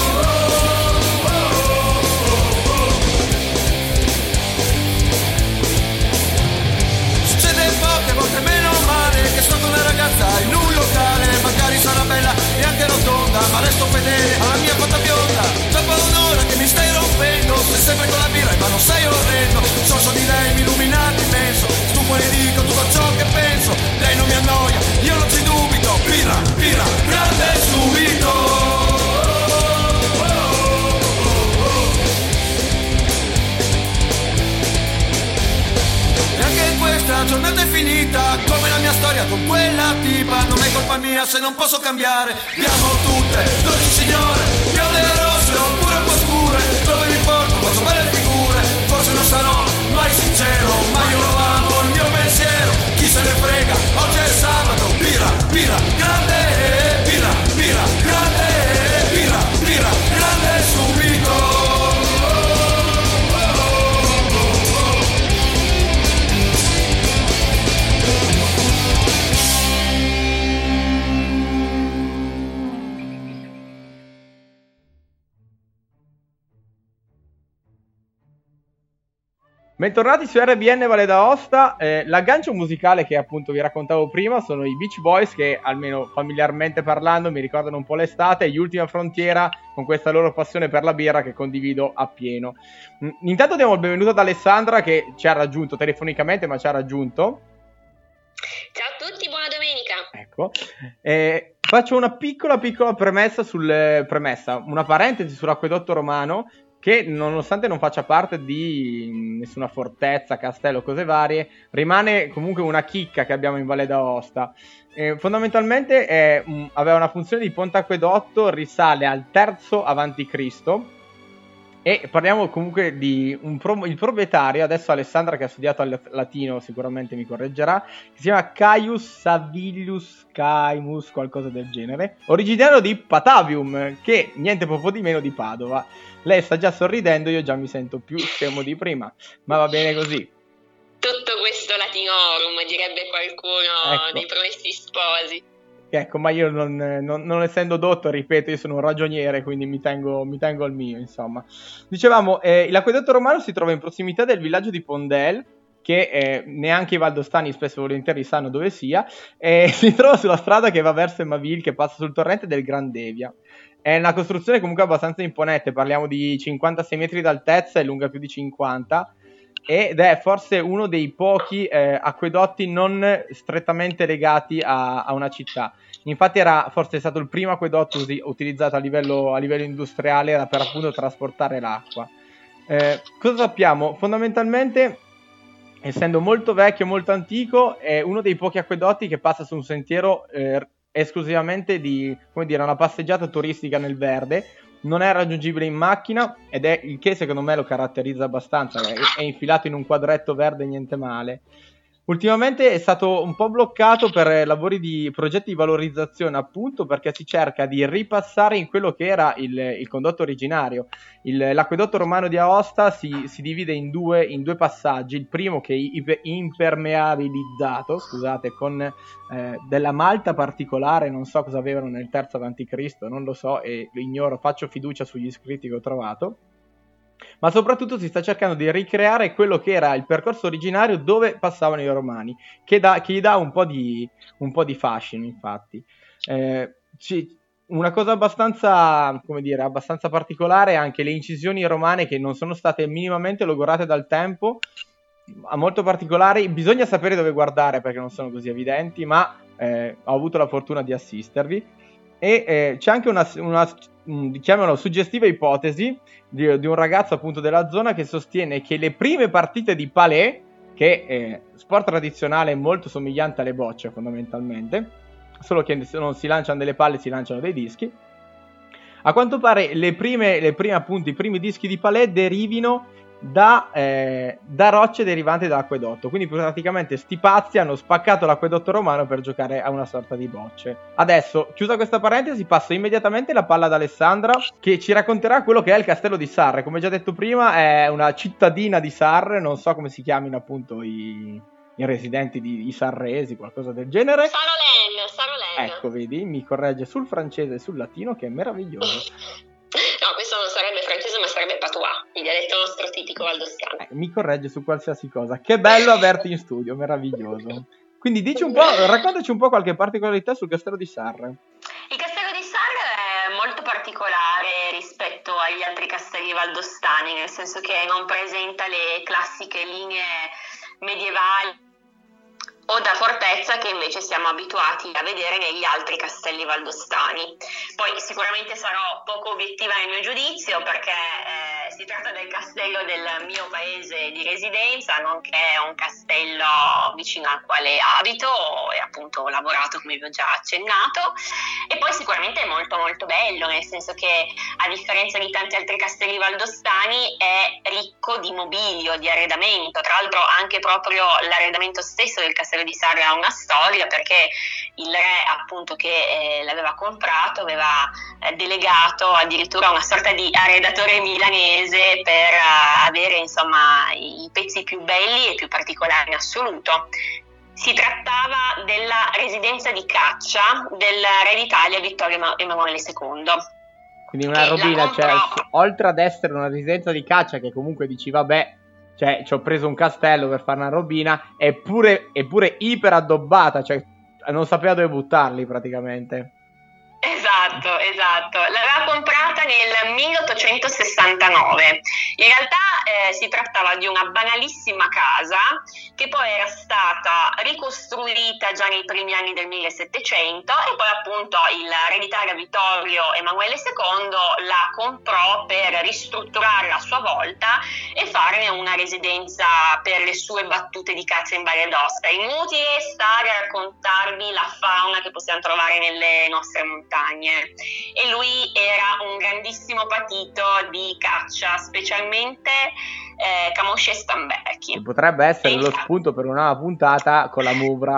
Volte meno male che sto con una ragazza in un locale, magari sarà bella e anche rotonda, ma resto fedele alla mia fatta bionda. Dopo un'ora che mi stai rompendo, sei sempre con la birra in mano, sei orrendo. So di lei mi illumina immenso, stufo e dico tutto ciò che penso. Lei non mi annoia, io non ci dubito. Birra, birra, grande subito. Questa giornata è finita, come la mia storia con quella tipa. Non è colpa mia se non posso cambiare. Diamo tutte, dolci signore, fiole rosse oppure un po' scure. Dove mi porto faccio belle figure. Forse non sarò mai sincero, ma io lo amo il mio pensiero. Chi se ne frega, oggi è sabato. Birra, birra, grande, birra, birra, grande, birra, birra, grande subito. Bentornati su R B N Valle d'Aosta. Eh, l'aggancio musicale che appunto vi raccontavo prima sono i Beach Boys, che almeno familiarmente parlando mi ricordano un po' l'estate, gli Ultima Frontiera, con questa loro passione per la birra che condivido appieno. Mm, intanto diamo il benvenuto ad Alessandra, che ci ha raggiunto telefonicamente, ma ci ha raggiunto. Ciao a tutti, buona domenica. Ecco, eh, faccio una piccola piccola premessa sul premessa, una parentesi sull'acquedotto romano, che nonostante non faccia parte di nessuna fortezza, castello, cose varie, rimane comunque una chicca che abbiamo in Valle d'Aosta. Eh, fondamentalmente è, um, aveva una funzione di ponte acquedotto, risale al terzo avanti Cristo, e parliamo comunque di un pro- il proprietario, adesso Alessandra che ha studiato al latino sicuramente mi correggerà, che si chiama Caius Savilius Caimus, qualcosa del genere, originario di Patavium, che niente poco di meno di Padova. Lei sta già sorridendo, io già mi sento più scemo di prima, ma va bene così. Tutto questo latinorum, direbbe qualcuno, ecco. Dei promessi sposi. Ecco, ma io non, non, non essendo dotto, ripeto, io sono un ragioniere, quindi mi tengo, mi tengo al mio, insomma. Dicevamo, eh, l'acquedotto romano si trova in prossimità del villaggio di Pondel, che eh, neanche i valdostani spesso e volentieri sanno dove sia, e si trova sulla strada che va verso Emaville, che passa sul torrente del Grandevia. È una costruzione comunque abbastanza imponente, parliamo di cinquantasei metri d'altezza e lunga più di cinquanta, ed è forse uno dei pochi eh, acquedotti non strettamente legati a, a una città. Infatti era forse stato il primo acquedotto usi- utilizzato a livello, a livello industriale, era per appunto trasportare l'acqua. Eh, cosa sappiamo? Fondamentalmente, essendo molto vecchio, molto antico, è uno dei pochi acquedotti che passa su un sentiero eh, esclusivamente di, come dire, una passeggiata turistica nel verde. Non è raggiungibile in macchina, ed è il che secondo me lo caratterizza abbastanza, è, è infilato in un quadretto verde, niente male. ultimamente è stato un po' bloccato per lavori di progetti di valorizzazione, appunto perché si cerca di ripassare in quello che era il, il condotto originario. Il, l'acquedotto romano di Aosta si, si divide in due, in due passaggi. Il primo che è iper- impermeabilizzato, scusate, con eh, della malta particolare, non so cosa avevano nel terzo avanti Cristo, non lo so e lo ignoro, faccio fiducia sugli iscritti che ho trovato. Ma soprattutto si sta cercando di ricreare quello che era il percorso originario dove passavano i romani, che, da, che gli dà un po' di, un po' di fascino, infatti. Eh, ci, una cosa abbastanza, come dire, abbastanza particolare è anche le incisioni romane che non sono state minimamente logorate dal tempo, molto particolari. Bisogna sapere dove guardare perché non sono così evidenti, ma eh, ho avuto la fortuna di assistervi. E eh, c'è anche una, una diciamo, suggestiva ipotesi di, di un ragazzo appunto della zona che sostiene che le prime partite di palè, che è sport tradizionale molto somigliante alle bocce fondamentalmente, solo che non si lanciano delle palle, si lanciano dei dischi, a quanto pare le prime, le prime appunto i primi dischi di palè derivino da, eh, da rocce derivanti dall'acquedotto. Quindi praticamente sti pazzi hanno spaccato l'acquedotto romano per giocare a una sorta di bocce. Adesso, chiusa questa parentesi, passo immediatamente la palla ad Alessandra, che ci racconterà quello che è il castello di Sarre. Come già detto prima, è una cittadina di Sarre, non so come si chiamino appunto i, i residenti di, i sarresi, qualcosa del genere. Sarolen, Sarolen. Ecco, vedi, mi corregge sul francese e sul latino, che è meraviglioso. No, questo non sarebbe francese, ma sarebbe patois, il dialetto nostro tipico valdostano. Eh, mi corregge su qualsiasi cosa. Che bello averti in studio, meraviglioso. Quindi dici un po', raccontaci un po' qualche particolarità sul castello di Sarre. Il castello di Sarre è molto particolare rispetto agli altri castelli valdostani, nel senso che non presenta le classiche linee medievali o da fortezza che invece siamo abituati a vedere negli altri castelli valdostani. Poi sicuramente sarò poco obiettiva nel mio giudizio perché eh, si tratta del castello del mio paese di residenza, nonché un castello vicino al quale abito e appunto ho lavorato, come vi ho già accennato, e poi sicuramente è molto molto bello, nel senso che a differenza di tanti altri castelli valdostani è ricco di mobilio, di arredamento. Tra l'altro anche proprio l'arredamento stesso del castello di Sarre ha una storia, perché il re appunto che eh, l'aveva comprato aveva eh, delegato addirittura una sorta di arredatore milanese per eh, avere insomma i pezzi più belli e più particolari in assoluto. Si trattava della residenza di caccia del re d'Italia Vittorio Emanuele secondo. Quindi una robina, cioè, oltre ad essere una residenza di caccia che comunque dici vabbè, cioè ci ho preso un castello per fare una robina, è pure, è pure iper addobbata, cioè non sapeva dove buttarli praticamente. Esatto, esatto. L'aveva comprata nel milleottocentosessantanove. In realtà eh, si trattava di una banalissima casa che poi era stata ricostruita già nei primi anni del millesettecento e poi appunto il re d'Italia Vittorio Emanuele secondo la comprò per ristrutturare a sua volta e farne una residenza per le sue battute di caccia in Valle d'Aosta. Inutile stare a raccontarvi la fauna che possiamo trovare nelle nostre montagne. E lui era un grandissimo patito di caccia, specialmente eh, camosci e stambecchi. Che potrebbe essere e lo spunto per una nuova puntata con la Muvra.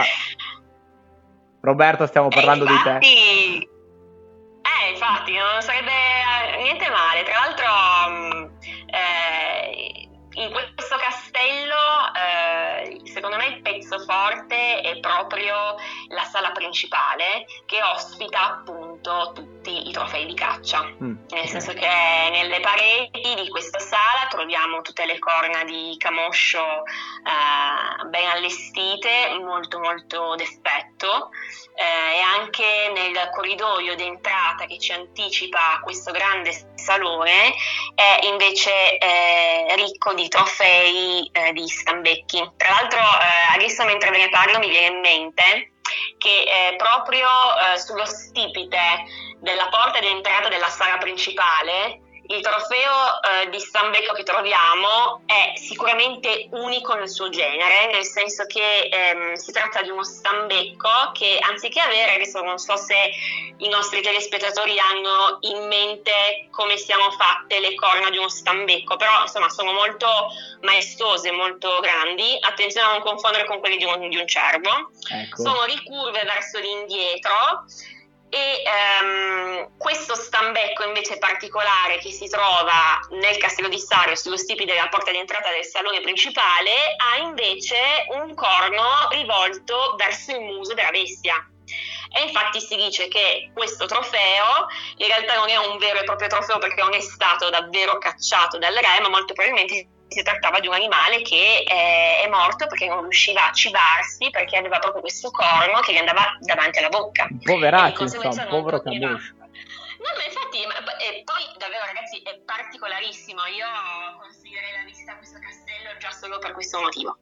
Roberto, stiamo parlando infatti, di te. Eh, infatti, non sarebbe niente male. Tra l'altro, eh, in questo castello, eh, secondo me il pezzo forte è proprio la sala principale, che ospita appunto tutti i trofei di caccia. Mm. Nel senso che nelle pareti di questa sala troviamo tutte le corna di camoscio eh, ben allestite, molto molto d'effetto, eh, e anche nel corridoio d'entrata che ci anticipa a questo grande salone è invece eh, ricco di trofei eh, di stambecchi. Tra l'altro eh, adesso mentre ve ne parlo mi viene in mente che eh, proprio eh, sullo stipite della porta d'entrata della sala principale il trofeo eh, di stambecco che troviamo è sicuramente unico nel suo genere, nel senso che ehm, si tratta di uno stambecco che, anziché avere, adesso non so se i nostri telespettatori hanno in mente come siano fatte le corna di uno stambecco, però insomma sono molto maestose, molto grandi, attenzione a non confondere con quelli di un, di un cervo, Ecco. sono ricurve verso l'indietro. E ehm, questo stambecco invece particolare che si trova nel castello di Sario, sullo stipite della porta d'entrata del salone principale, ha invece un corno rivolto verso il muso della bestia. E infatti si dice che questo trofeo in realtà non è un vero e proprio trofeo, perché non è stato davvero cacciato dal re, ma molto probabilmente si trattava di un animale che è, è morto perché non riusciva a cibarsi, perché aveva proprio questo corno che gli andava davanti alla bocca. Poveraccio, insomma, un povero poteva... Caboche. No, ma infatti, ma, e poi davvero ragazzi è particolarissimo, io consiglierei la visita a questo castello già solo per questo motivo.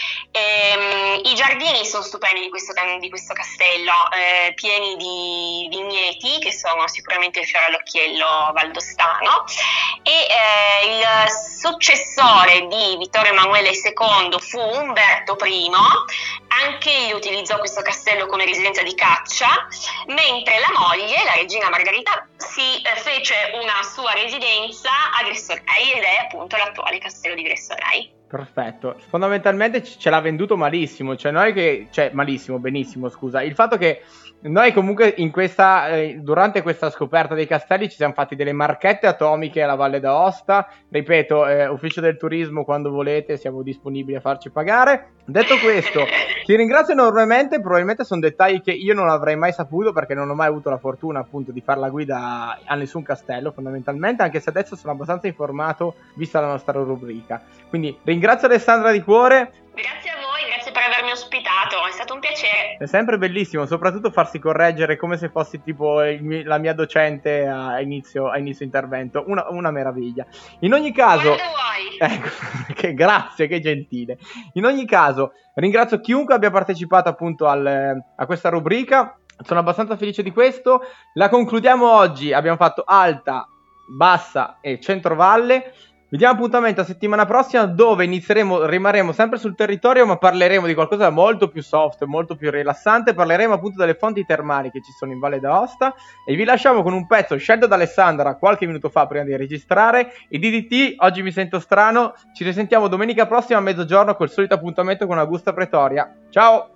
Ehm, I giardini sono stupendi di questo, di questo castello, eh, pieni di vigneti che sono sicuramente il fiore all'occhiello valdostano, e eh, il successore di Vittorio Emanuele secondo fu Umberto primo, anche egli utilizzò questo castello come residenza di caccia, mentre la moglie, la regina Margherita, si eh, fece una sua residenza a Gressolei, ed è appunto l'attuale castello di Gressolei. Perfetto. Fondamentalmente ce l'ha venduto malissimo, cioè noi che, cioè malissimo, benissimo, scusa. Il fatto che noi comunque in questa, eh, durante questa scoperta dei castelli ci siamo fatti delle marchette atomiche alla Valle d'Aosta. Ripeto, eh, ufficio del turismo, quando volete siamo disponibili a farci pagare. Detto questo, ti ringrazio enormemente, probabilmente sono dettagli che io non avrei mai saputo, perché non ho mai avuto la fortuna appunto di fare la guida a nessun castello fondamentalmente, anche se adesso sono abbastanza informato vista la nostra rubrica. Quindi ringrazio Alessandra di cuore. Grazie a voi, grazie per avermi ospitato, è stato un piacere. È sempre bellissimo, soprattutto farsi correggere come se fossi tipo il mio- la mia docente a inizio, a inizio intervento, una, una meraviglia. In ogni caso, Quando vuoi. ecco, che grazie, che gentile. In ogni caso, ringrazio chiunque abbia partecipato appunto al, a questa rubrica, sono abbastanza felice di questo. La concludiamo oggi, abbiamo fatto alta, bassa e centrovalle. Vi diamo appuntamento a settimana prossima, dove inizieremo, rimarremo sempre sul territorio, ma parleremo di qualcosa molto più soft, molto più rilassante. Parleremo appunto delle fonti termali che ci sono in Valle d'Aosta, e vi lasciamo con un pezzo scelto da Alessandra qualche minuto fa prima di registrare. I D D T, oggi mi sento strano, ci risentiamo domenica prossima a mezzogiorno col solito appuntamento con Augusta Pretoria. Ciao!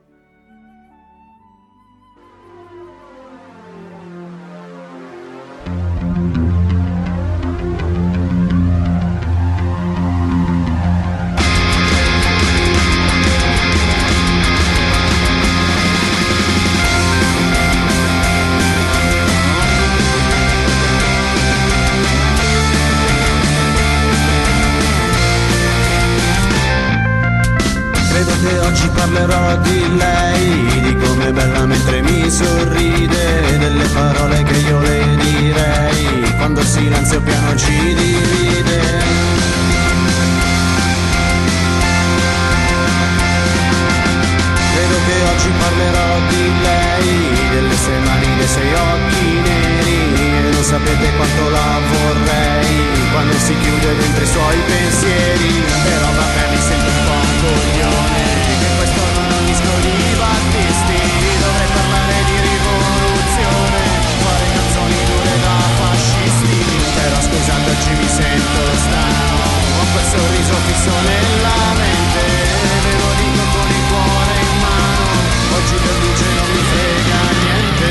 Oggi parlerò di lei, di com'è bella mentre mi sorride, delle parole che io le direi quando il silenzio piano ci divide. Credo che oggi parlerò di lei, delle sue mani, dei suoi occhi neri, e non sapete quanto la vorrei quando si chiude dentro i suoi pensieri. Però vabbè, mi sento un po' un coglione, che questo non è un disco di Battisti. Dovrei parlare di rivoluzione, fare canzoni dure da fascisti. Però scusate, oggi mi sento strano, ho quel sorriso fisso nella mente, ve lo dico con il cuore in mano, oggi per luce non mi frega niente.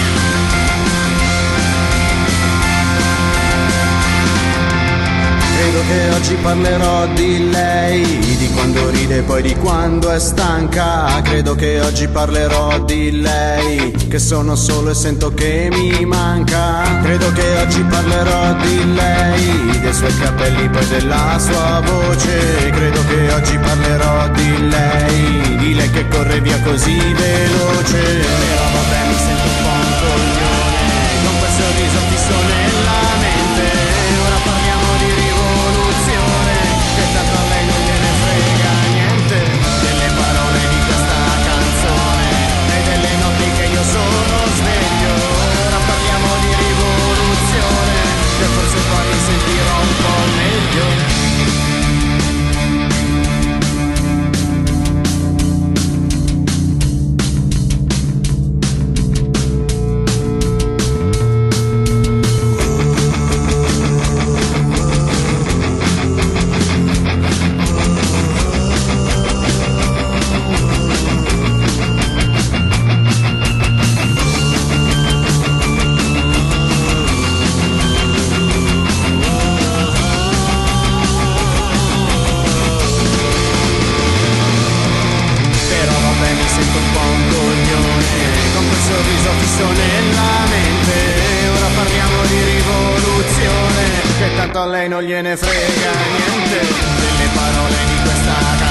Credo che oggi parlerò di lei, di quando ride e poi di quando è stanca. Credo che oggi parlerò di lei, che sono solo e sento che mi manca. Credo che oggi parlerò di lei, dei suoi capelli poi della sua voce. Credo che oggi parlerò di lei, di lei che corre via così veloce. Però vabbè, mi sento un po' un coglione, con quel sorriso fisso nella mente. Ora parliamo di rivoluzione, che tanto a lei non gliene frega niente delle parole di questa canzone e delle notti che io sono sveglio. Ora parliamo di rivoluzione, che forse poi mi sentirò a lei non gliene frega niente delle parole di questa